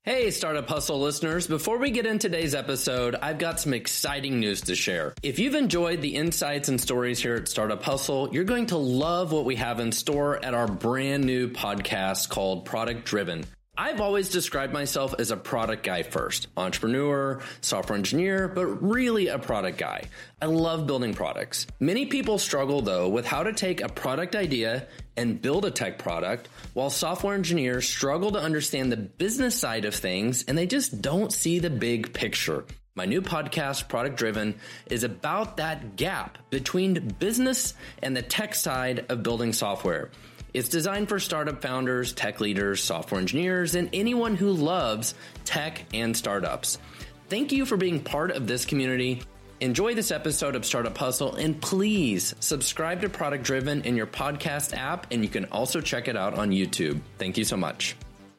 Hey, Startup Hustle listeners. Before we get into today's episode, I've got some exciting news to share. If you've enjoyed the insights and stories here at Startup Hustle, you're going to love what we have in store at our brand new podcast called Product Driven. I've always described myself as a product guy first, entrepreneur, software engineer, but really a product guy. I love building products. Many people struggle though with how to take a product idea and build a tech product, while software engineers struggle to understand the business side of things and they just don't see the big picture. My new podcast, Product Driven, is about that gap between business and the tech side of building software. It's designed for startup founders, tech leaders, software engineers, and anyone who loves tech and startups. Thank you for being part of this community. Enjoy this episode of Startup Hustle, and please subscribe to Product Driven in your podcast app, and you can also check it out on YouTube. Thank you so much.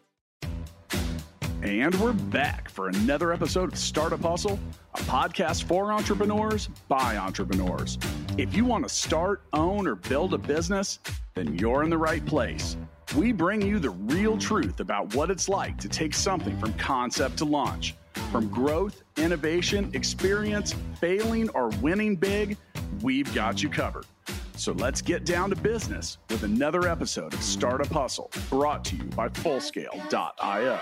And we're back for another episode of Startup Hustle, a podcast for entrepreneurs by entrepreneurs. If you want to start, own, or build a business, then you're in the right place. We bring you the real truth about what it's like to take something from concept to launch. From growth, innovation, experience, failing, or winning big, we've got you covered. So let's get down to business with another episode of Startup Hustle, brought to you by Fullscale.io.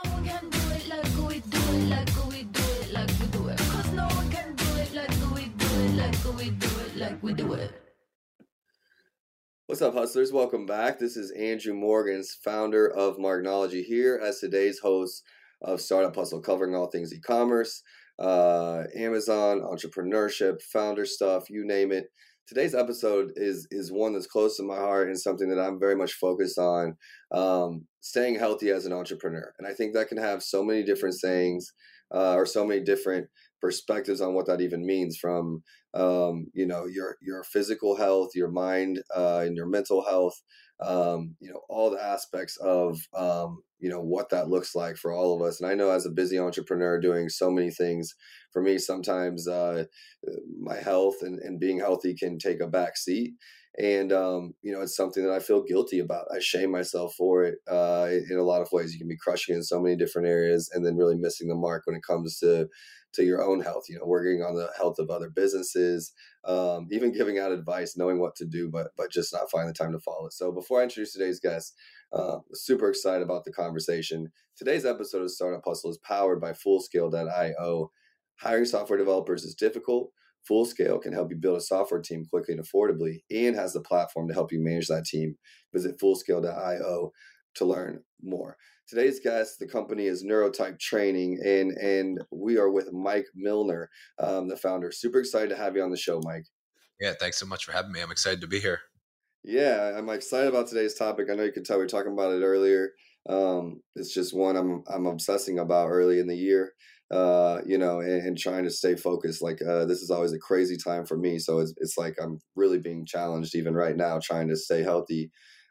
What's up, hustlers? Welcome back. This is Andrew Morgans, founder of Marknology, here as today's host of Startup Hustle, covering all things e-commerce, Amazon, entrepreneurship, founder stuff, you name it. Today's episode is one that's close to my heart and something that I'm very much focused on, staying healthy as an entrepreneur. And I think that can have so many different sayings or so many different perspectives on what that even means, from your physical health, your mind, and your mental health, all the aspects of what that looks like for all of us. And I know, as a busy entrepreneur doing so many things, for me sometimes my health and being healthy can take a back seat. And, it's something that I feel guilty about. I shame myself for it in a lot of ways. You can be crushing in so many different areas and then really missing the mark when it comes to your own health, working on the health of other businesses, even giving out advice, knowing what to do, but just not finding the time to follow it. So before I introduce today's guest, super excited about the conversation. Today's episode of Startup Hustle is powered by Fullscale.io. Hiring software developers is difficult. Fullscale can help you build a software team quickly and affordably, and has the platform to help you manage that team. Visit Fullscale.io to learn more. Today's guest, the company is Neurotype Training, and we are with Mike Milner, the founder. Super excited to have you on the show, Mike. Yeah, thanks so much for having me. I'm excited to be here. Yeah, I'm excited about today's topic. I know you could tell we were talking about it earlier. It's just one I'm obsessing about early in the year, and trying to stay focused. Like this is always a crazy time for me, so it's like I'm really being challenged even right now, trying to stay healthy.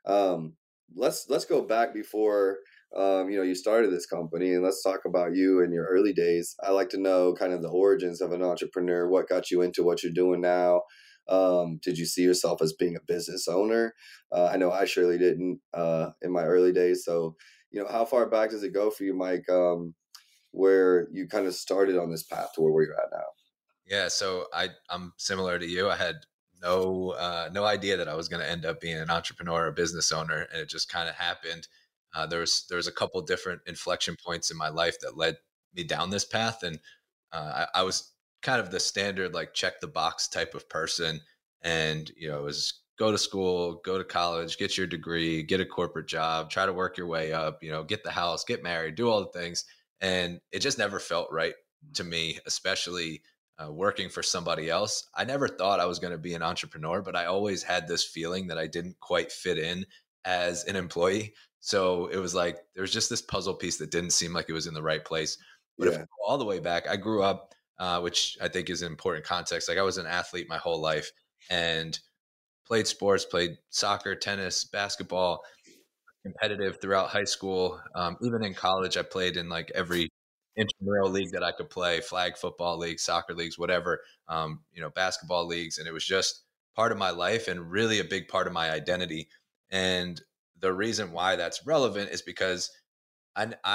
Let's go back before you started this company, and let's talk about you in your early days. I like to know kind of the origins of an entrepreneur. What got you into what you're doing now? Did you see yourself as being a business owner? I know I surely didn't in my early days. So, how far back does it go for you, Mike, where you kind of started on this path to where you're at now? Yeah, so I'm similar to you. I had no idea that I was going to end up being an entrepreneur or a business owner, and it just kind of happened. There was a couple different inflection points in my life that led me down this path, and I was kind of the standard, like, check the box type of person. And, it was go to school, go to college, get your degree, get a corporate job, try to work your way up, get the house, get married, do all the things. And it just never felt right to me, especially working for somebody else. I never thought I was going to be an entrepreneur, but I always had this feeling that I didn't quite fit in as an employee. So it was like, there was just this puzzle piece that didn't seem like it was in the right place. But if we go all the way back, I grew up, which I think is an important context. Like, I was an athlete my whole life and played sports, played soccer, tennis, basketball, competitive throughout high school. Even in college, I played in like every intramural league that I could play, flag football leagues, soccer leagues, whatever, basketball leagues. And it was just part of my life and really a big part of my identity. And the reason why that's relevant is because I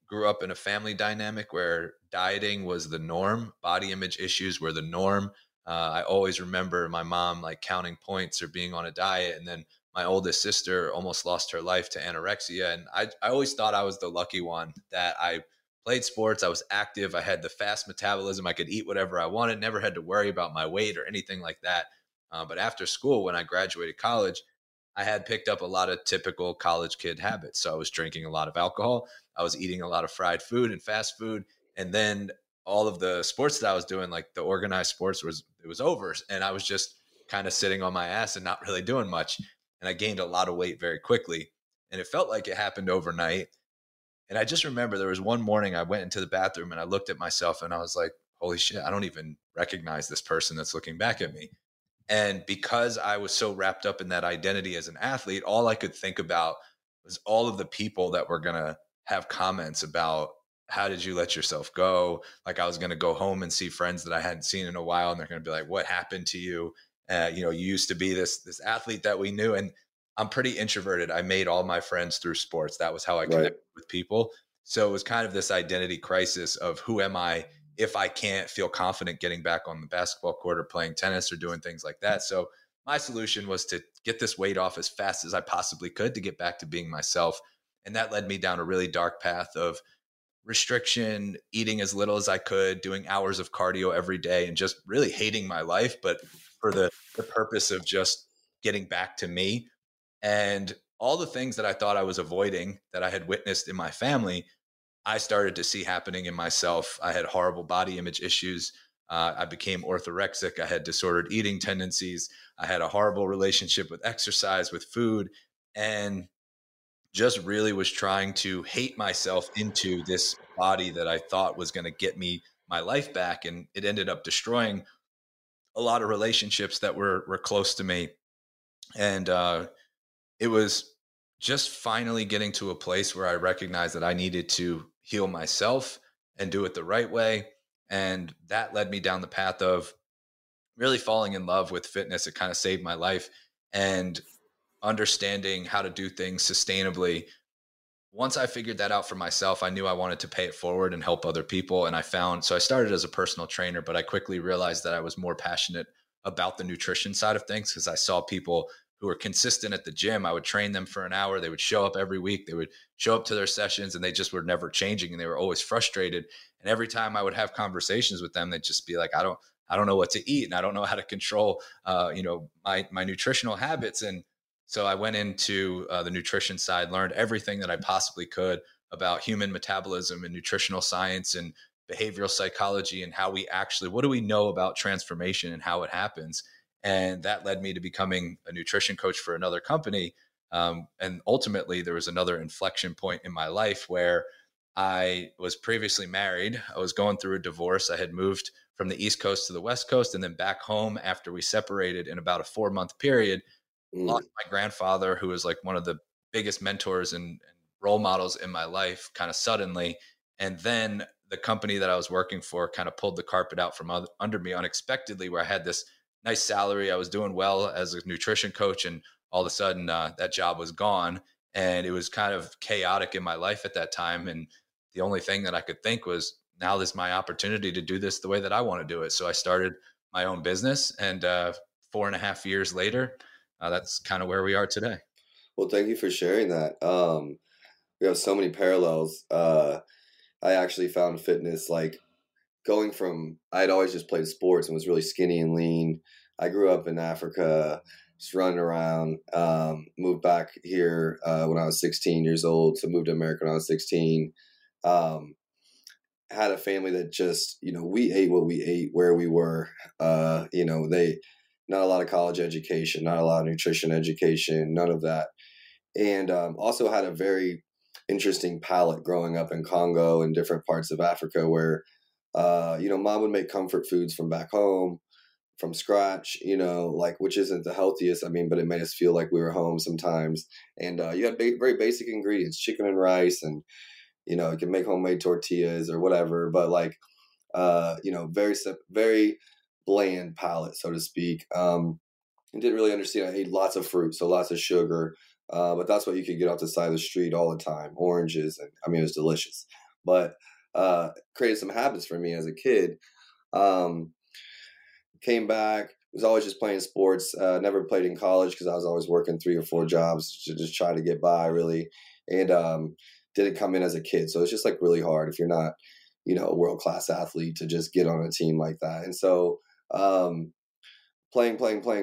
grew up in a family dynamic where dieting was the norm, body image issues were the norm. I always remember my mom like counting points or being on a diet. And then my oldest sister almost lost her life to anorexia. And I always thought I was the lucky one, that I played sports, I was active, I had the fast metabolism, I could eat whatever I wanted, never had to worry about my weight or anything like that. But after school, when I graduated college, I had picked up a lot of typical college kid habits. So I was drinking a lot of alcohol, I was eating a lot of fried food and fast food. And then all of the sports that I was doing, like the organized sports, it was over. And I was just kind of sitting on my ass and not really doing much. And I gained a lot of weight very quickly. And it felt like it happened overnight. And I just remember there was one morning I went into the bathroom and I looked at myself and I was like, holy shit, I don't even recognize this person that's looking back at me. And because I was so wrapped up in that identity as an athlete, all I could think about was all of the people that were going to have comments about, how did you let yourself go? Like I was going to go home and see friends that I hadn't seen in a while. And they're going to be like, what happened to you? You used to be this athlete that we knew. And I'm pretty introverted. I made all my friends through sports. That was how I connected with people. So it was kind of this identity crisis of who am I if I can't feel confident getting back on the basketball court or playing tennis or doing things like that. So my solution was to get this weight off as fast as I possibly could to get back to being myself. And that led me down a really dark path of restriction, eating as little as I could, doing hours of cardio every day, and just really hating my life, but for the purpose of just getting back to me. And all the things that I thought I was avoiding that I had witnessed in my family, I started to see happening in myself. I had horrible body image issues. I became orthorexic. I had disordered eating tendencies. I had a horrible relationship with exercise, with food, and just really was trying to hate myself into this body that I thought was going to get me my life back. And it ended up destroying a lot of relationships that were close to me. And it was just finally getting to a place where I recognized that I needed to heal myself and do it the right way. And that led me down the path of really falling in love with fitness. It kind of saved my life, and understanding how to do things sustainably. Once I figured that out for myself, I knew I wanted to pay it forward and help other people. And so I started as a personal trainer, but I quickly realized that I was more passionate about the nutrition side of things, because I saw people who were consistent at the gym. I would train them for an hour. They would show up every week. They would show up to their sessions and they just were never changing. And they were always frustrated. And every time I would have conversations with them, they'd just be like, I don't know what to eat. And I don't know how to control, my nutritional habits. And so I went into the nutrition side, learned everything that I possibly could about human metabolism and nutritional science and behavioral psychology, and what do we know about transformation and how it happens. And that led me to becoming a nutrition coach for another company. And ultimately, there was another inflection point in my life where I was previously married. I was going through a divorce. I had moved from the East Coast to the West Coast and then back home after we separated in about a 4-month period. Lost my grandfather, who was like one of the biggest mentors and role models in my life, kind of suddenly. And then the company that I was working for kind of pulled the carpet out from under me unexpectedly, where I had this nice salary. I was doing well as a nutrition coach, and all of a sudden that job was gone. And it was kind of chaotic in my life at that time. And the only thing that I could think was, now this is my opportunity to do this the way that I want to do it. So I started my own business, and 4.5 years later, that's kind of where we are today. Well, thank you for sharing that. We have so many parallels. I actually found fitness like going from, I'd always just played sports and was really skinny and lean. I grew up in Africa, just running around, moved back here when I was 16 years old. So moved to America when I was 16. Had a family that just, we ate what we ate where we were. Not a lot of college education, not a lot of nutrition education, none of that. And also had a very interesting palate growing up in Congo and different parts of Africa where, mom would make comfort foods from back home from scratch, which isn't the healthiest. But it made us feel like we were home sometimes. And you had very basic ingredients, chicken and rice, and, you can make homemade tortillas or whatever. But very bland palate, so to speak. And didn't really understand. I ate lots of fruit, so lots of sugar. But that's what you could get off the side of the street all the time. Oranges. And it was delicious. but created some habits for me as a kid. Came back, was always just playing sports. Never played in college because I was always working 3 or 4 jobs to just try to get by, really. And didn't come in as a kid. So it's just like really hard if you're not, a world-class athlete to just get on a team like that. And so playing,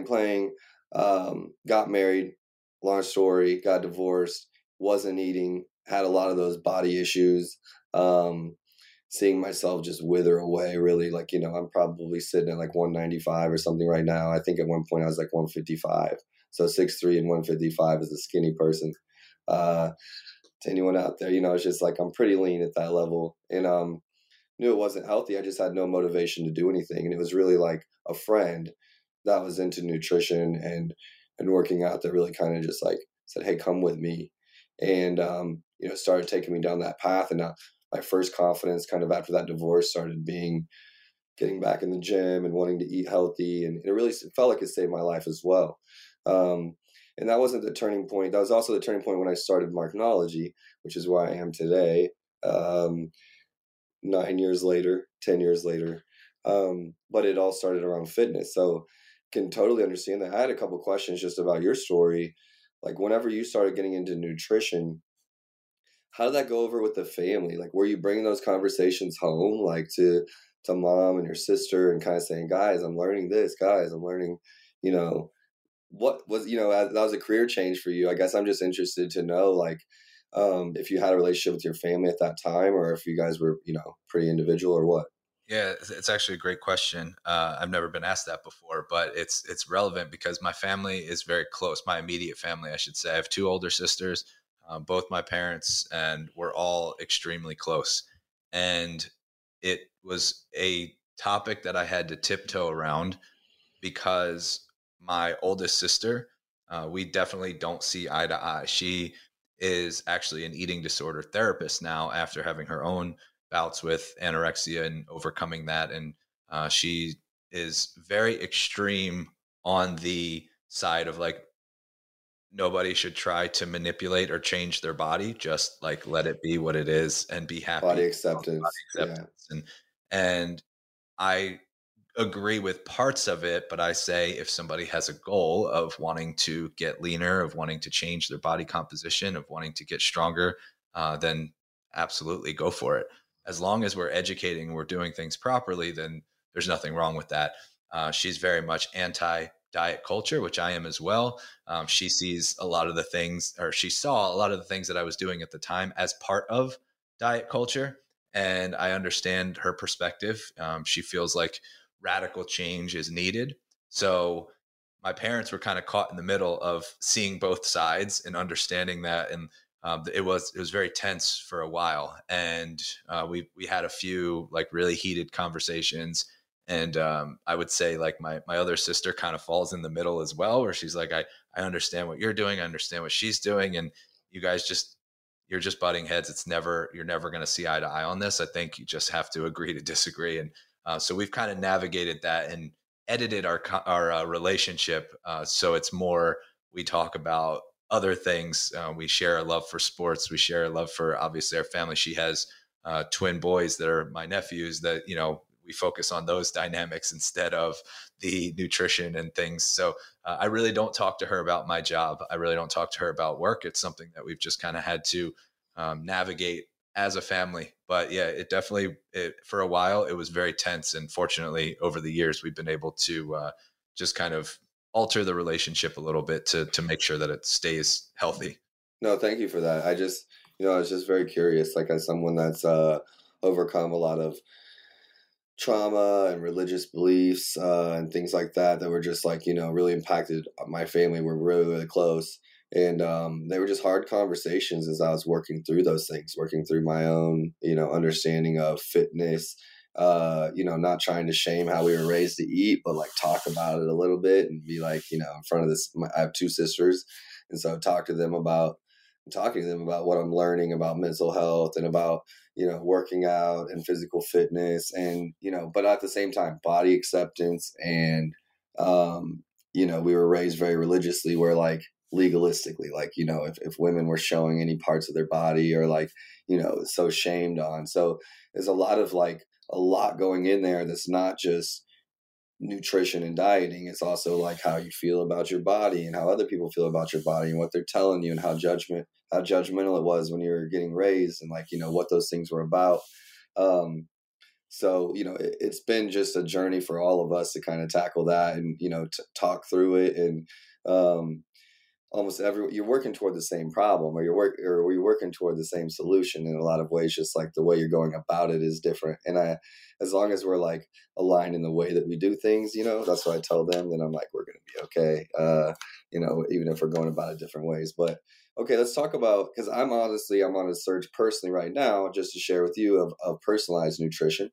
got married, long story, got divorced, wasn't eating, had a lot of those body issues, seeing myself just wither away, really. Like, I'm probably sitting at like 195 or something right now. I think at one point I was like 155. So 6'3" and 155 as a skinny person. To anyone out there, it's just like I'm pretty lean at that level. And knew it wasn't healthy. I just had no motivation to do anything. And it was really like a friend that was into nutrition and working out that really kind of just like said, hey, come with me. And, started taking me down that path. And my first confidence kind of after that divorce started being getting back in the gym and wanting to eat healthy. And it really felt like it saved my life as well. And that wasn't the turning point. That was also the turning point when I started Marknology, which is where I am today. 9 years later, 10 years later. But it all started around fitness. So can totally understand that. I had a couple questions just about your story. Like whenever you started getting into nutrition, how did that go over with the family? Like, were you bringing those conversations home, like to mom and your sister and kind of saying, guys, I'm learning this, guys, I'm learning, what was, that was a career change for you. I guess I'm just interested to know, like, if you had a relationship with your family at that time or if you guys were, pretty individual or what? Yeah, it's actually a great question. I've never been asked that before, but it's relevant because my family is very close. My immediate family, I should say. I have 2 older sisters, both my parents, and we're all extremely close. And it was a topic that I had to tiptoe around because my oldest sister, we definitely don't see eye to eye. She is actually an eating disorder therapist now after having her own bouts with anorexia and overcoming that. And she is very extreme on the side of like, nobody should try to manipulate or change their body. Just like, let it be what it is and be happy. Body acceptance. Body acceptance. Yeah. And I agree with parts of it, but I say if somebody has a goal of wanting to get leaner, of wanting to change their body composition, of wanting to get stronger, then absolutely go for it. As long as we're educating, we're doing things properly, then there's nothing wrong with that. She's very much anti-diet culture, which I am as well. She sees a lot of the things, or she saw a lot of the things that I was doing at the time as part of diet culture. And I understand her perspective. She feels like radical change is needed. So my parents were kind of caught in the middle of seeing both sides and understanding that. And it was very tense for a while. And we had a few like really heated conversations. And I would say like my other sister kind of falls in the middle as well, where she's like, I understand what you're doing. I understand what she's doing. And you guys you're just butting heads. You're never going to see eye to eye on this. I think you just have to agree to disagree. And so we've kind of navigated that and edited our relationship. So it's more, we talk about other things. We share a love for sports. We share a love for obviously our family. She has twin boys that are my nephews that, we focus on those dynamics instead of the nutrition and things. So I really don't talk to her about my job. I really don't talk to her about work. It's something that we've just kind of had to navigate as a family. But yeah, for a while, it was very tense. And fortunately, over the years, we've been able to just kind of alter the relationship a little bit to make sure that it stays healthy. No, thank you for that. I was just very curious, like as someone that's overcome a lot of trauma and religious beliefs and things like that were just like, really impacted my family. We're really, really close. And they were just hard conversations as I was working through those things, working through my own, understanding of fitness, not trying to shame how we were raised to eat, but like talk about it a little bit and be like, in front of I have 2 sisters. And so talking to them about what I'm learning about mental health and about, working out and physical fitness and, but at the same time, body acceptance. And, we were raised very religiously where like, legalistically, like, if women were showing any parts of their body or like, so shamed on. So there's a lot going in there that's not just nutrition and dieting. It's also like how you feel about your body and how other people feel about your body and what they're telling you and how judgmental it was when you were getting raised and like, what those things were about. So, it's been just a journey for all of us to kind of tackle that and, to talk through it. And almost you're working toward the same problem, or you're working toward the same solution in a lot of ways, just like the way you're going about it is different. And as long as we're like aligned in the way that we do things, that's what I tell them, then I'm like, we're going to be okay. Even if we're going about it different ways. But okay, let's talk about, because I'm on a search personally right now, just to share with you of personalized nutrition.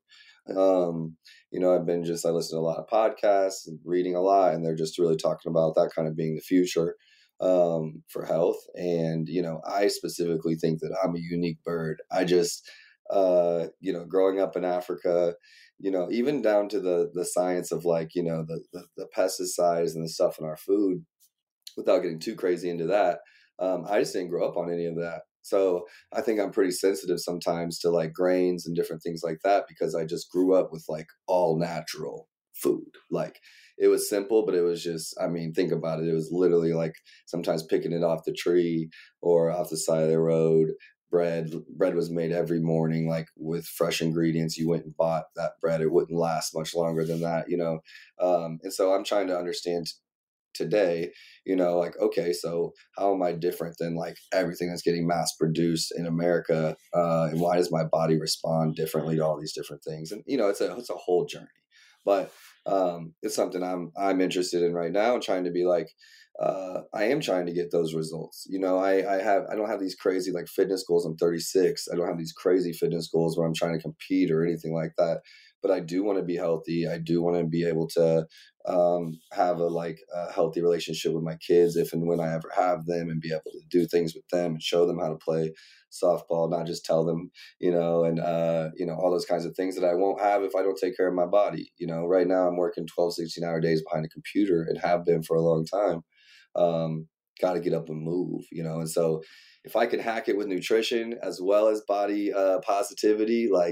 I listen to a lot of podcasts and reading a lot, and they're just really talking about that kind of being the future for health. And, I specifically think that I'm a unique bird. I just, growing up in Africa, even down to the science of like, the pesticides and the stuff in our food, without getting too crazy into that, I just didn't grow up on any of that. So I think I'm pretty sensitive sometimes to like grains and different things like that, because I just grew up with like all natural food. Like it was simple, but it was just, think about it. It was literally like sometimes picking it off the tree or off the side of the road. Bread was made every morning, like with fresh ingredients. You went and bought that bread. It wouldn't last much longer than that, and so I'm trying to understand today, like, okay, so how am I different than like everything that's getting mass produced in America? And why does my body respond differently to all these different things? And, it's a whole journey, but it's something I'm interested in right now, and trying to be like, I am trying to get those results. I don't have these crazy like fitness goals. I'm 36. I don't have these crazy fitness goals where I'm trying to compete or anything like that. But I do want to be healthy. I do want to be able to have a healthy relationship with my kids if and when I ever have them, and be able to do things with them and show them how to play softball, not just tell them, and all those kinds of things that I won't have if I don't take care of my body. Right now I'm working 12, 16-hour days behind a computer, and have been for a long time. Got to get up and move, and so if I could hack it with nutrition as well as body positivity, like,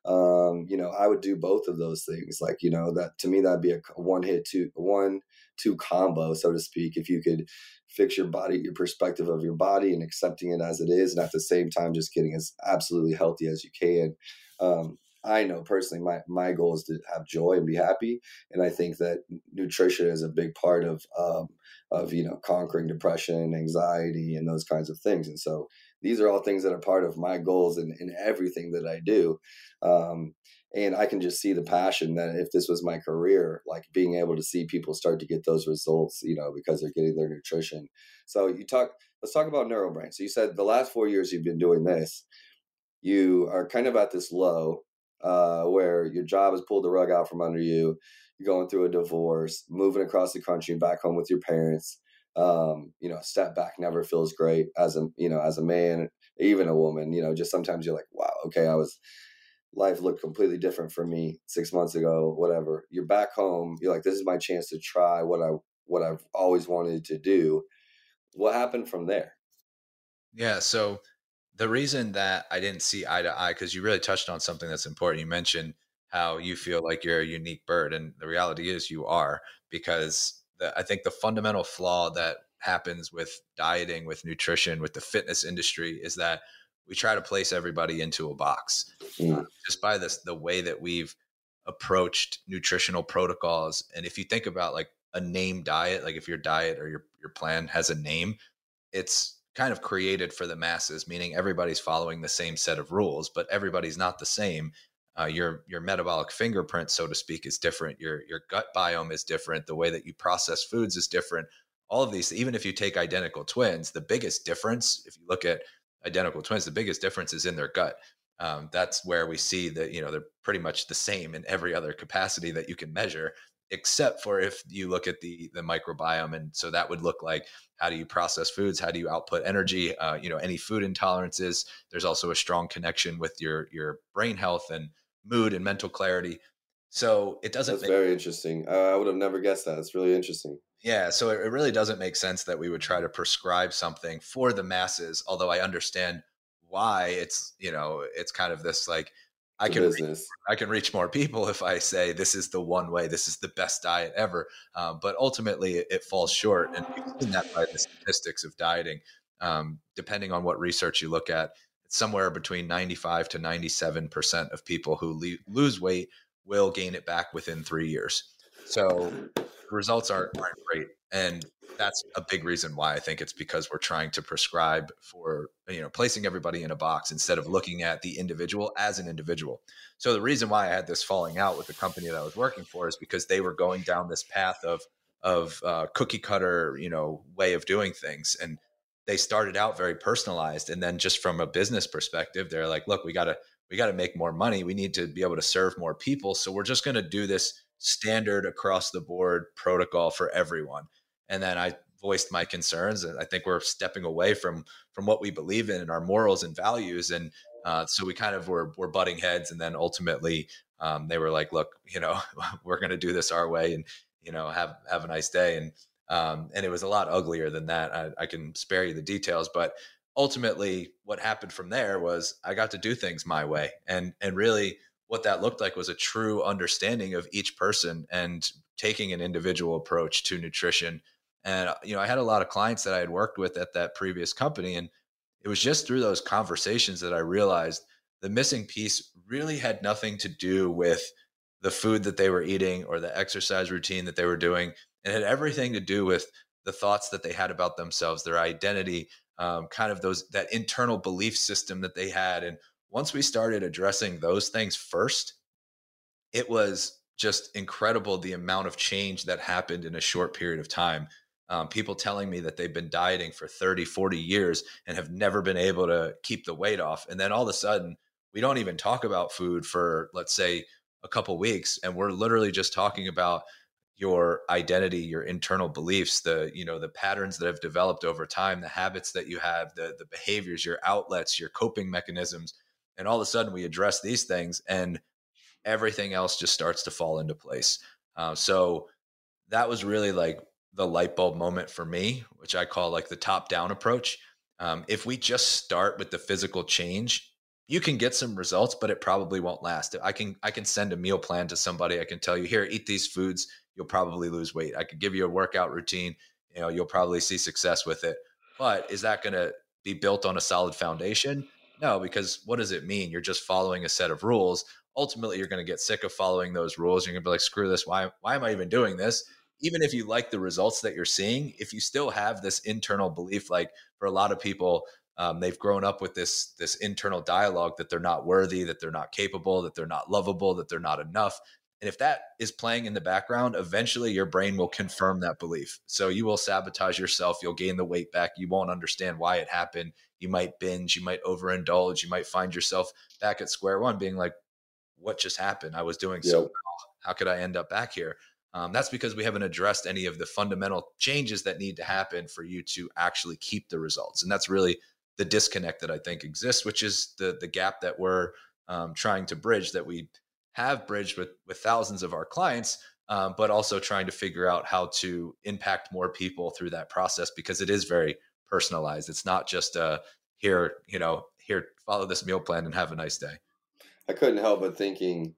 I would do both of those things. Like, that to me, that'd be a 1-2 combo, so to speak. If you could fix your body, your perspective of your body and accepting it as it is, and at the same time, just getting as absolutely healthy as you can. I know personally, my goal is to have joy and be happy. And I think that nutrition is a big part of conquering depression, anxiety, and those kinds of things. And so these are all things that are part of my goals in everything that I do. And I can just see the passion that if this was my career, like being able to see people start to get those results, because they're getting their nutrition. So let's talk about NeuroBrain. So you said the last 4 years you've been doing this. You are kind of at this low where your job has pulled the rug out from under you. You're going through a divorce, moving across the country, back home with your parents. Step back never feels great as a man, even a woman. Just sometimes you're like, wow, okay, life looked completely different for me 6 months ago, whatever. You're back home. You're like, this is my chance to try what I've always wanted to do. What happened from there? Yeah. So the reason that I didn't see eye to eye, because you really touched on something that's important. You mentioned how you feel like you're a unique bird. And the reality is you are, because I think the fundamental flaw that happens with dieting, with nutrition, with the fitness industry is that we try to place everybody into a box just by the way that we've approached nutritional protocols. And if you think about like a name diet, like if your diet or your plan has a name, it's kind of created for the masses, meaning everybody's following the same set of rules, but everybody's not the same. Your metabolic fingerprint, so to speak, is different. Your gut biome is different. The way that you process foods is different. All of these, even if you take identical twins, the biggest difference, if you look at identical twins, the biggest difference is in their gut. That's where we see that, they're pretty much the same in every other capacity that you can measure, except for if you look at the microbiome. And so that would look like, how do you process foods? How do you output energy? Any food intolerances. There's also a strong connection with your brain health and mood and mental clarity. So it doesn't. That's very interesting. I would have never guessed that. It's really interesting. Yeah, so it really doesn't make sense that we would try to prescribe something for the masses, although I understand why it's kind of this like I It's a can business. I can reach more people if I say this is the one way, this is the best diet ever. But ultimately, it falls short, and we've seen that by the statistics of dieting. Depending on what research you look at, it's somewhere between 95 to 97% of people who lose weight will gain it back within 3 years. So the results aren't great, and that's a big reason why I think it's because we're trying to prescribe for placing everybody in a box instead of looking at the individual as an individual. So the reason why I had this falling out with the company that I was working for is because they were going down this path of cookie cutter way of doing things, and they started out very personalized, and then just from a business perspective they're like, look, we got to make more money, we need to be able to serve more people, so we're just going to do this standard across the board protocol for everyone. And then I voiced my concerns, and I think we're stepping away from what we believe in and our morals and values. And so we kind of were butting heads. And then ultimately, they were like, "Look, we're going to do this our way, and have a nice day." And it was a lot uglier than that. I can spare you the details, but ultimately, what happened from there was I got to do things my way, and really what that looked like was a true understanding of each person and taking an individual approach to nutrition. And I had a lot of clients that I had worked with at that previous company, and it was just through those conversations that I realized the missing piece really had nothing to do with the food that they were eating or the exercise routine that they were doing. It had everything to do with the thoughts that they had about themselves, their identity, kind of that internal belief system that they had. And once we started addressing those things first, it was just incredible the amount of change that happened in a short period of time. People telling me that they've been dieting for 30, 40 years and have never been able to keep the weight off. And then all of a sudden, we don't even talk about food for, let's say, a couple weeks. And we're literally just talking about your identity, your internal beliefs, the patterns that have developed over time, the habits that you have, the behaviors, your outlets, your coping mechanisms. And all of a sudden we address these things and everything else just starts to fall into place. So that was really like the light bulb moment for me, which I call like the top down approach. If we just start with the physical change, you can get some results, but it probably won't last. I can send a meal plan to somebody. I can tell you, here, eat these foods. You'll probably lose weight. I could give you a workout routine. You'll probably see success with it. But is that going to be built on a solid foundation? No, because what does it mean? You're just following a set of rules. Ultimately, you're going to get sick of following those rules. You're going to be like, screw this. Why am I even doing this? Even if you like the results that you're seeing, if you still have this internal belief, like for a lot of people, they've grown up with this internal dialogue that they're not worthy, that they're not capable, that they're not lovable, that they're not enough. And if that is playing in the background, eventually your brain will confirm that belief. So you will sabotage yourself. You'll gain the weight back. You won't understand why it happened. You might binge. You might overindulge. You might find yourself back at square one being like, what just happened? I was doing so well. How could I end up back here? That's because we haven't addressed any of the fundamental changes that need to happen for you to actually keep the results. And that's really the disconnect that I think exists, which is the gap that we're trying to bridge, that we have bridged with thousands of our clients, but also trying to figure out how to impact more people through that process, because it is very personalized. It's not just here, follow this meal plan and have a nice day. I couldn't help but thinking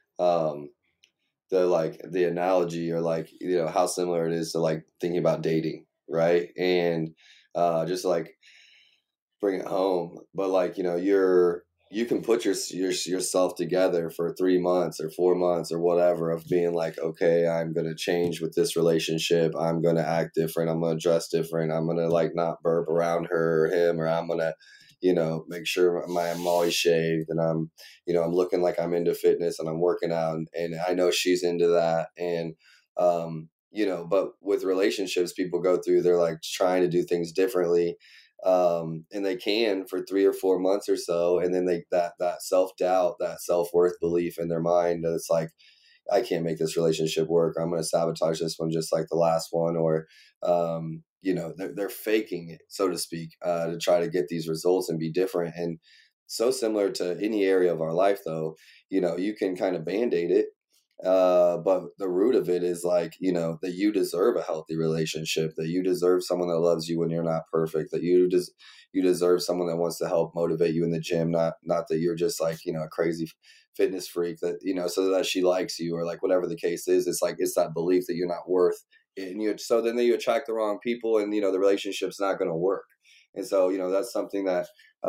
the analogy, or like, how similar it is to like thinking about dating, right? And just like bring it home, but like, you can put yourself together for 3 months or 4 months or whatever of being like, okay, I'm going to change with this relationship. I'm going to act different. I'm going to dress different. I'm going to like not burp around her or him, or I'm going to, make sure I'm always shaved, and I'm looking like I'm into fitness and I'm working out, and I know she's into that. And, but with relationships, people go through, they're like trying to do things differently. And they can for 3 or 4 months or so. And then that self-doubt, that self-worth belief in their mind, that it's like, I can't make this relationship work. I'm going to sabotage this one just like the last one. Or, they're faking it, so to speak, to try to get these results and be different. And so similar to any area of our life, though, you can kind of Band-Aid it. But the root of it is like, that you deserve a healthy relationship, that you deserve someone that loves you when you're not perfect, that you deserve someone that wants to help motivate you in the gym, not that you're just like, a crazy fitness freak that, so that she likes you or like whatever the case is. It's like, it's that belief that you're not worth it. And so then you attract the wrong people and, the relationship's not going to work. And so, that's something that,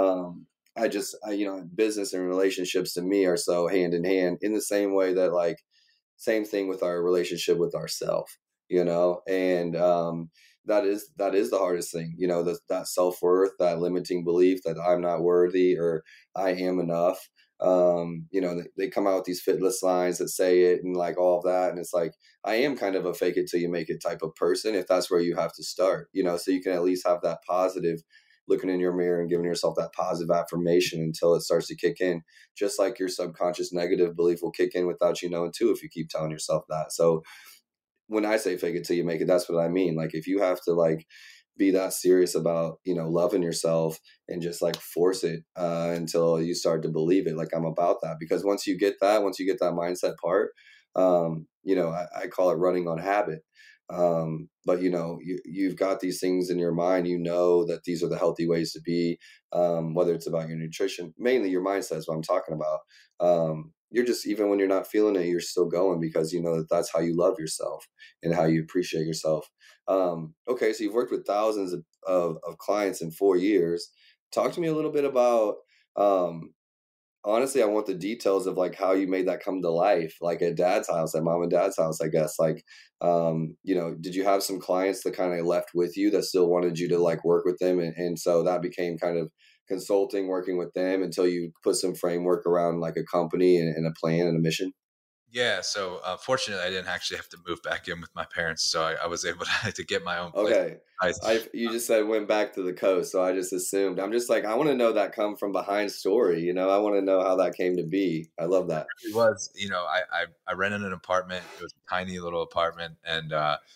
business and relationships to me are so hand in hand in the same way that like, same thing with our relationship with ourself, and that is the hardest thing, that self-worth, that limiting belief that I'm not worthy or I am enough. They come out with these fitness lines that say it and like all of that. And it's like, I am kind of a fake it till you make it type of person, if that's where you have to start, so you can at least have that positive looking in your mirror and giving yourself that positive affirmation until it starts to kick in, just like your subconscious negative belief will kick in without you knowing too, if you keep telling yourself that. So when I say fake it till you make it, that's what I mean. Like if you have to like be that serious about, loving yourself and just like force it until you start to believe it. Like I'm about that, because once you get that mindset part, I call it running on habit. But you've got these things in your mind, that these are the healthy ways to be, whether it's about your nutrition, mainly your mindset is what I'm talking about. You're just, even when you're not feeling it, you're still going because you know that that's how you love yourself and how you appreciate yourself. Okay. So you've worked with thousands of clients in 4 years. Talk to me a little bit about, honestly, I want the details of like how you made that come to life, like at dad's house, at mom and dad's house, I guess. Like, did you have some clients that kind of left with you that still wanted you to like work with them? And so that became kind of consulting, working with them until you put some framework around like a company and a plan and a mission? Yeah. So fortunately, I didn't actually have to move back in with my parents, so I was able to get my own place. Okay. You just said went back to the coast, so I just assumed. I'm just like, I want to know that come from behind story. I want to know how that came to be. I love that. It was, I rented an apartment. It was a tiny little apartment, and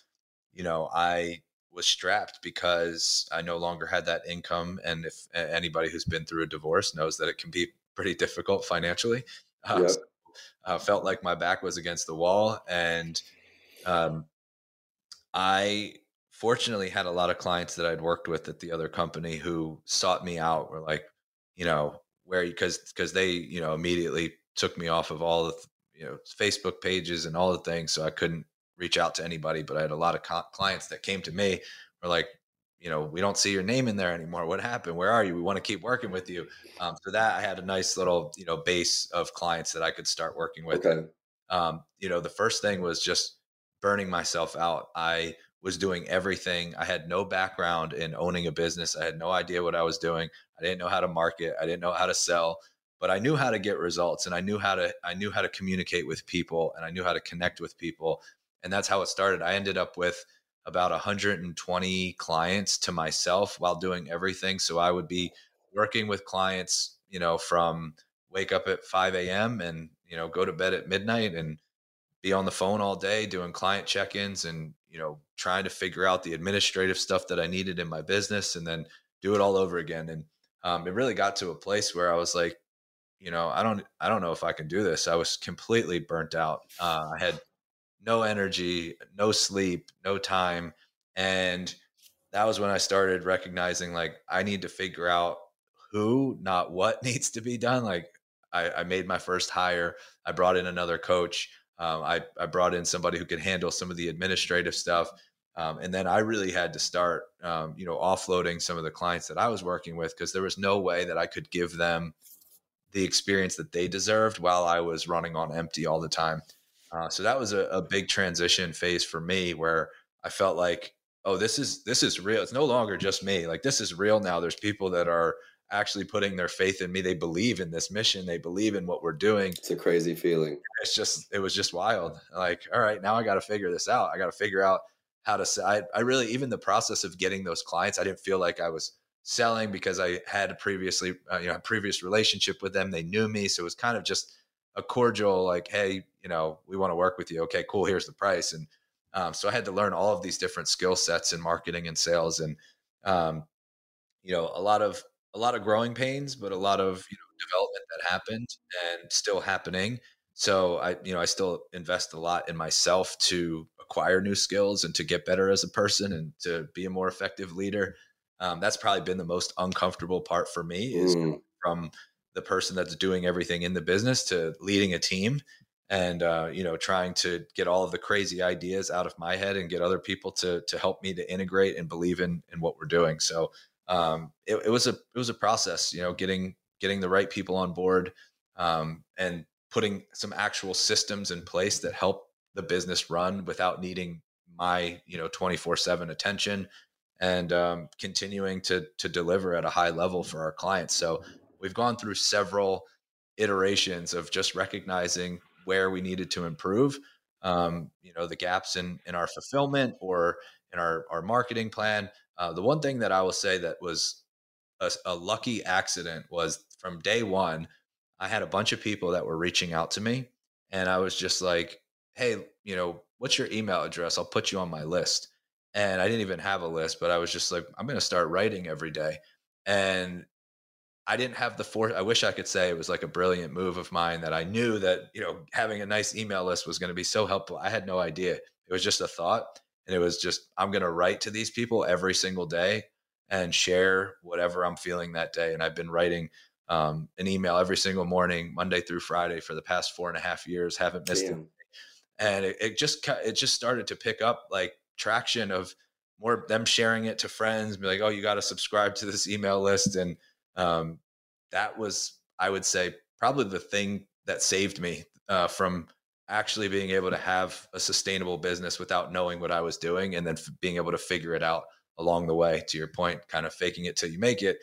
I was strapped because I no longer had that income. And if anybody who's been through a divorce knows that it can be pretty difficult financially. Yep. Felt like my back was against the wall, and um, I fortunately had a lot of clients that I'd worked with at the other company who sought me out. Were like, where, because they, immediately took me off of all the, Facebook pages and all the things. So I couldn't reach out to anybody, but I had a lot of clients that came to me, were like, we don't see your name in there anymore. What happened? Where are you? We want to keep working with you. So that I had a nice little, base of clients that I could start working with. Okay. The first thing was just burning myself out. I was doing everything. I had no background in owning a business. I had no idea what I was doing. I didn't know how to market. I didn't know how to sell, but I knew how to get results, and I knew how to communicate with people, and I knew how to connect with people. And that's how it started. I ended up with about 120 clients to myself while doing everything. So I would be working with clients, from wake up at 5 a.m. and, go to bed at midnight, and be on the phone all day doing client check-ins and, trying to figure out the administrative stuff that I needed in my business, and then do it all over again. And it really got to a place where I was like, I don't know if I can do this. I was completely burnt out. I had no energy, no sleep, no time. And that was when I started recognizing like I need to figure out who, not what needs to be done. Like I made my first hire. I brought in another coach. I brought in somebody who could handle some of the administrative stuff. And then I really had to start, offloading some of the clients that I was working with, because there was no way that I could give them the experience that they deserved while I was running on empty all the time. So that was a big transition phase for me, where I felt like, oh, this is real. It's no longer just me. Like, this is real now. There's people that are actually putting their faith in me. They believe in this mission. They believe in what we're doing. It's a crazy feeling. It was just wild. Like, all right, now I got to figure this out. I got to figure out how to say, I really, even the process of getting those clients, I didn't feel like I was selling, because I had previously, a previous relationship with them. They knew me. So it was kind of just a cordial, like, hey, we want to work with you. Okay, cool. Here's the price. And so I had to learn all of these different skill sets in marketing and sales, and a lot of growing pains, but a lot of development that happened and still happening. So I still invest a lot in myself to acquire new skills and to get better as a person and to be a more effective leader. That's probably been the most uncomfortable part for me, is Mm, from the person that's doing everything in the business to leading a team, and trying to get all of the crazy ideas out of my head and get other people to help me to integrate and believe in what we're doing. So it was a process, getting the right people on board, and putting some actual systems in place that help the business run without needing my 24/7 attention, and continuing to deliver at a high level for our clients. So we've gone through several iterations of just recognizing where we needed to improve, the gaps in our fulfillment or in our marketing plan. The one thing that I will say that was a lucky accident was, from day one, I had a bunch of people that were reaching out to me, and I was just like, hey, what's your email address? I'll put you on my list. And I didn't even have a list, but I was just like, I'm going to start writing every day. And I didn't have the force. I wish I could say it was like a brilliant move of mine, that I knew that, having a nice email list was going to be so helpful. I had no idea. It was just a thought. And it was just, I'm going to write to these people every single day and share whatever I'm feeling that day. And I've been writing an email every single morning, Monday through Friday, for the past 4.5 years. Haven't missed it. damn. And it just started to pick up like traction of more them sharing it to friends, be like, oh, you got to subscribe to this email list. And um, that was, I would say, probably the thing that saved me from actually being able to have a sustainable business without knowing what I was doing, and then being able to figure it out along the way. To your point, kind of faking it till you make it.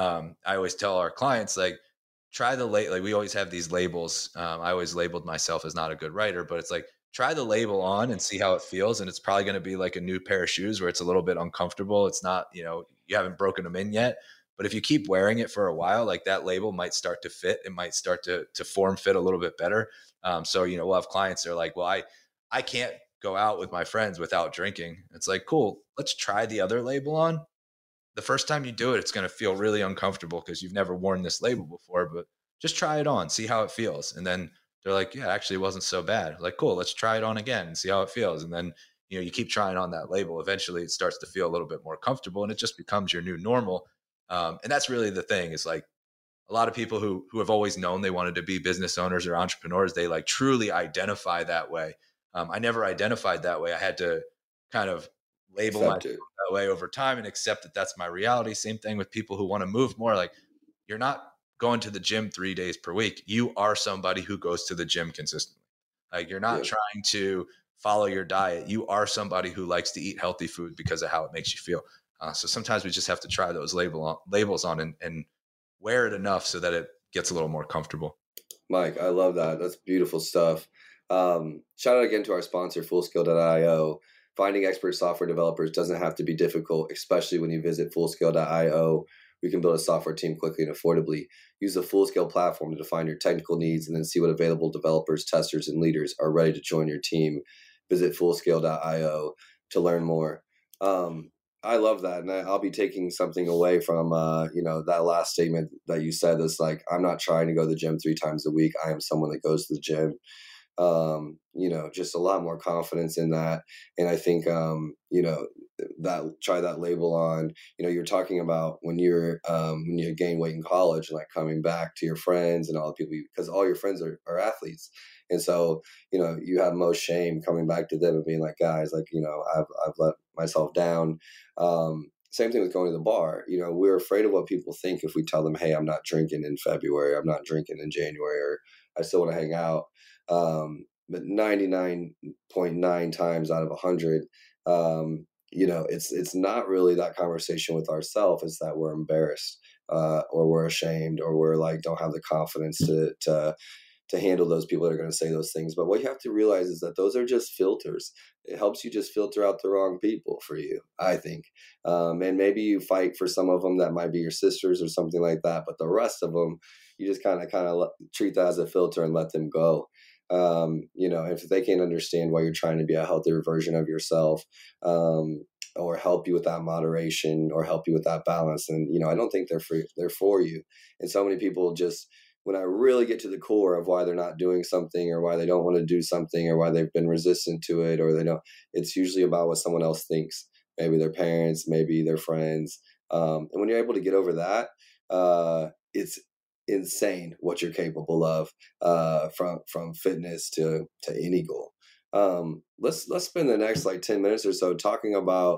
I always tell our clients, like, try the like we always have these labels. I always labeled myself as not a good writer, but it's like, try the label on and see how it feels. And it's probably going to be like a new pair of shoes where it's a little bit uncomfortable. It's not, you haven't broken them in yet. But if you keep wearing it for a while, like, that label might start to fit. It might start to form fit a little bit better. So, we'll have clients that are like, well, I can't go out with my friends without drinking. It's like, cool, let's try the other label on. The first time you do it, it's going to feel really uncomfortable because you've never worn this label before, but just try it on, see how it feels. And then they're like, yeah, actually it wasn't so bad. Like, cool, let's try it on again and see how it feels. And then, you keep trying on that label. Eventually it starts to feel a little bit more comfortable, and it just becomes your new normal. And that's really the thing, is like, a lot of people who have always known they wanted to be business owners or entrepreneurs, they like truly identify that way. I never identified that way. I had to kind of label myself Accept it. that way over time and accept that that's my reality. Same thing with people who want to move more. Like, you're not going to the gym 3 days per week. You are somebody who goes to the gym consistently. Like, you're not Yeah. trying to follow your diet. You are somebody who likes to eat healthy food because of how it makes you feel. So sometimes we just have to try those labels on and wear it enough so that it gets a little more comfortable. Mike, I love that. That's beautiful stuff. Shout out again to our sponsor, Fullscale.io. Finding expert software developers doesn't have to be difficult, especially when you visit Fullscale.io. We can build a software team quickly and affordably. Use the Fullscale platform to define your technical needs and then see what available developers, testers, and leaders are ready to join your team. Visit Fullscale.io to learn more. I love that, and I'll be taking something away from that last statement that you said. Is like, I'm not trying to go to the gym 3 times a week. I am someone that goes to the gym. Just a lot more confidence in that, and I think that try that label on. You're talking about when you gain weight in college, and like coming back to your friends and all the people, because all your friends are athletes. And so, you have most shame coming back to them and being like, guys, like, I've let myself down. Same thing with going to the bar. We're afraid of what people think if we tell them, hey, I'm not drinking in February, I'm not drinking in January, or I still want to hang out. But 99.9 times out of 100, it's not really that conversation with ourselves. It's that we're embarrassed, or we're ashamed, or we're like, don't have the confidence to handle those people that are going to say those things. But what you have to realize is that those are just filters. It helps you just filter out the wrong people for you, I think. And maybe you fight for some of them that might be your sisters or something like that. But the rest of them, you just kind of treat that as a filter and let them go. If they can't understand why you're trying to be a healthier version of yourself, or help you with that moderation, or help you with that balance, and I don't think they're for you. And so many people just when I really get to the core of why they're not doing something or why they don't want to do something or why they've been resistant to it or they don't, it's usually about what someone else thinks, maybe their parents, maybe their friends. And when you're able to get over that, it's insane what you're capable of, from fitness to any goal. Let's spend the next like 10 minutes or so talking about,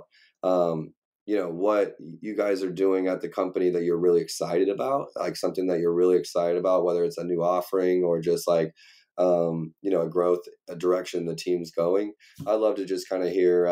what you guys are doing at the company that you're really excited about, like something that you're really excited about, whether it's a new offering or just like, a growth, a direction the team's going. I'd love to just kind of hear,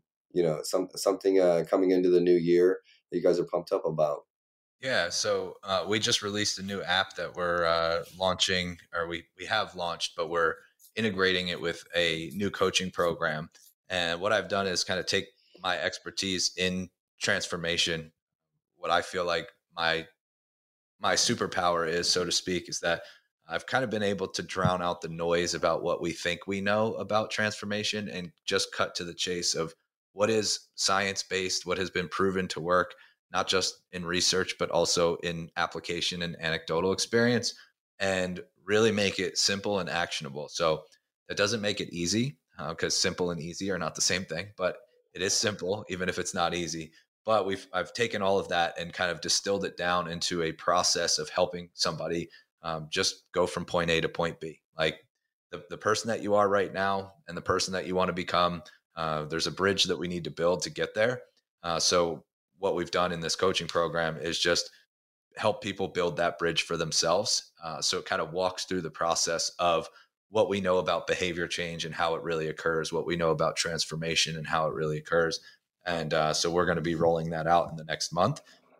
something coming into the new year that you guys are pumped up about. Yeah, so we just released a new app that we're launching, or we have launched, but we're integrating it with a new coaching program. And what I've done is kind of take my expertise in transformation. What I feel like my superpower is, so to speak, is that I've kind of been able to drown out the noise about what we think we know about transformation and just cut to the chase of what is science-based, what has been proven to work, not just in research, but also in application and anecdotal experience, and really make it simple and actionable. So that doesn't make it easy, because simple and easy are not the same thing, but it is simple, even if it's not easy. But I've taken all of that and kind of distilled it down into a process of helping somebody just go from point A to point B. Like the person that you are right now and the person that you want to become, there's a bridge that we need to build to get there. So what we've done in this coaching program is just help people build that bridge for themselves. So it kind of walks through the process of what we know about behavior change and how it really occurs, what we know about transformation and how it really occurs. And so we're going to be rolling that out in the next month.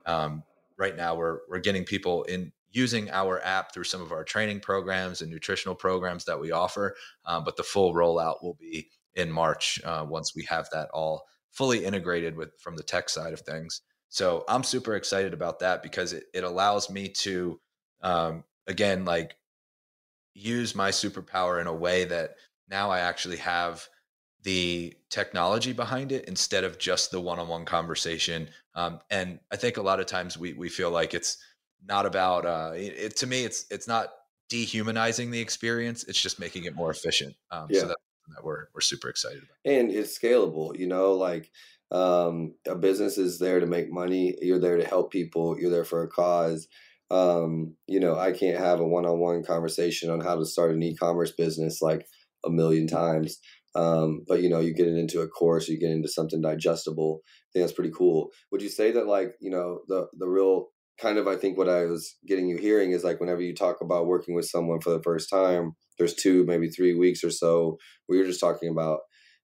Right now, we're getting people in using our app through some of our training programs and nutritional programs that we offer. But the full rollout will be in March, once we have that all fully integrated from the tech side of things. So I'm super excited about that because it allows me to, again, like use my superpower in a way that now I actually have the technology behind it instead of just the one-on-one conversation. And I think a lot of times we feel like it's not about, to me, it's not dehumanizing the experience. It's just making it more efficient. So that's something that we're super excited about. And it's scalable, like a business is there to make money. You're there to help people. You're there for a cause. I can't have a one-on-one conversation on how to start an e-commerce business like a million times. But you get it into a course, you get into something digestible. I think that's pretty cool. Would you say that the real kind of, I think what I was getting you hearing is like, whenever you talk about working with someone for the first time, there's 2, maybe 3 weeks or so where you're just talking about,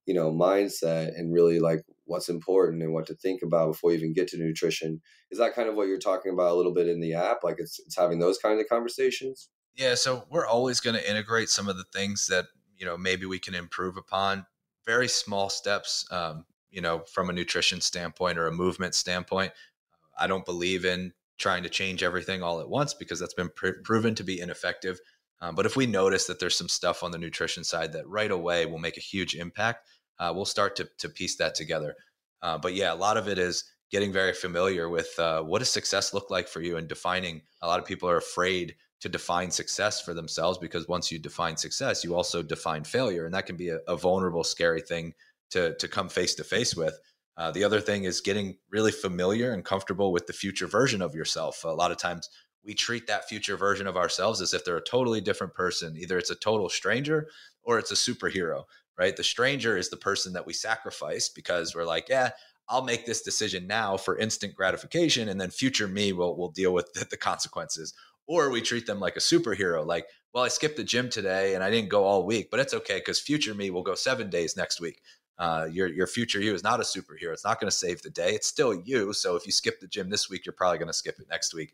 mindset and really like what's important and what to think about before you even get to nutrition. Is that kind of what you're talking about a little bit in the app? Like it's having those kinds of conversations? Yeah. So we're always going to integrate some of the things that, maybe we can improve upon. Very small steps, from a nutrition standpoint or a movement standpoint. I don't believe in trying to change everything all at once because that's been proven to be ineffective. But if we notice that there's some stuff on the nutrition side that right away will make a huge impact, we'll start to piece that together. But yeah, a lot of it is getting very familiar with what does success look like for you and defining. A lot of people are afraid to define success for themselves because once you define success, you also define failure. And that can be a vulnerable, scary thing to come face to face with. The other thing is getting really familiar and comfortable with the future version of yourself. A lot of times we treat that future version of ourselves as if they're a totally different person. Either it's a total stranger or it's a superhero, right? The stranger is the person that we sacrifice because we're like, yeah, I'll make this decision now for instant gratification. And then future me will deal with the consequences. Or we treat them like a superhero. Like, well, I skipped the gym today and I didn't go all week, but it's okay because future me will go 7 days next week. Your future you is not a superhero. It's not going to save the day. It's still you. So if you skip the gym this week, you're probably going to skip it next week.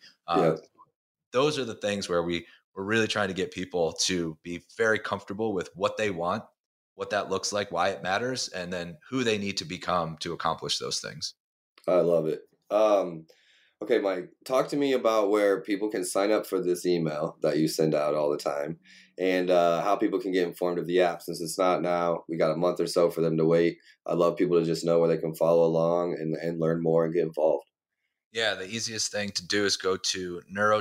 Those are the things where we're really trying to get people to be very comfortable with what they want, what that looks like, why it matters, and then who they need to become to accomplish those things. I love it. Okay, Mike, talk to me about where people can sign up for this email that you send out all the time and how people can get informed of the app. Since it's not now, we got a month or so for them to wait. I'd love people to just know where they can follow along and learn more and get involved. Yeah, the easiest thing to do is go to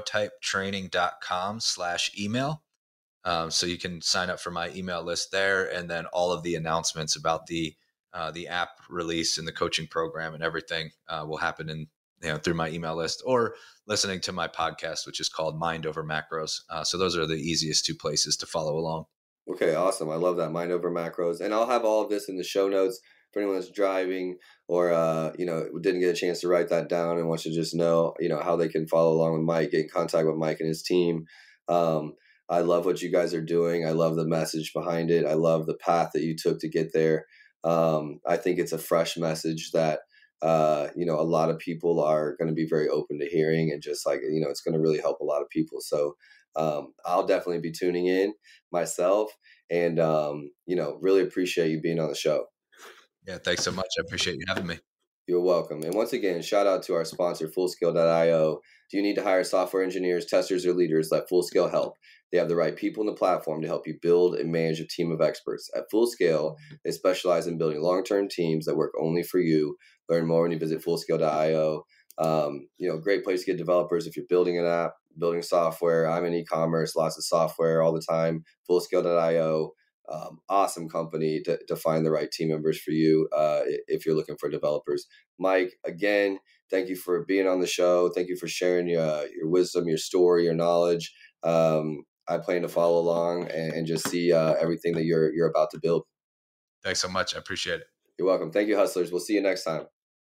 neurotypetraining.com/email. So you can sign up for my email list there, and then all of the announcements about the app release and the coaching program and everything will happen in through my email list, or listening to my podcast, which is called Mind Over Macros. So those are the easiest two places to follow along. Okay, awesome. I love that, Mind Over Macros. And I'll have all of this in the show notes for anyone that's driving or, didn't get a chance to write that down and wants to just know, how they can follow along with Mike, get in contact with Mike and his team. I love what you guys are doing. I love the message behind it. I love the path that you took to get there. I think it's a fresh message that, a lot of people are going to be very open to hearing, and just like, it's going to really help a lot of people. So I'll definitely be tuning in myself, and, really appreciate you being on the show. Yeah, thanks so much. I appreciate you having me. You're welcome. And once again, shout out to our sponsor, Fullscale.io. Do you need to hire software engineers, testers, or leaders? Let Fullscale help. They have the right people in the platform to help you build and manage a team of experts. At Fullscale, they specialize in building long-term teams that work only for you. Learn more when you visit Fullscale.io. Great place to get developers if you're building an app, building software. I'm in e-commerce, lots of software all the time. Fullscale.io. Awesome company to find the right team members for you if you're looking for developers. Mike, again, thank you for being on the show. Thank you for sharing your wisdom, your story, your knowledge. I plan to follow along and just see everything that you're about to build. Thanks so much. I appreciate it. You're welcome. Thank you, hustlers. We'll see you next time.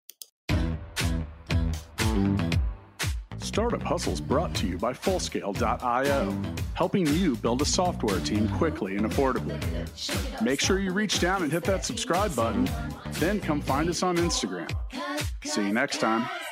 Startup Hustles brought to you by Fullscale.io, helping you build a software team quickly and affordably. Make sure you reach down and hit that subscribe button, then come find us on Instagram. See you next time.